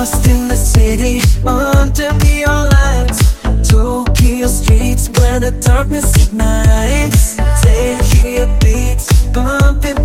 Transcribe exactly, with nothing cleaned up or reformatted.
lost in the city under neon lights. Tokyo streets where the darkness ignites. Take your beats, bumping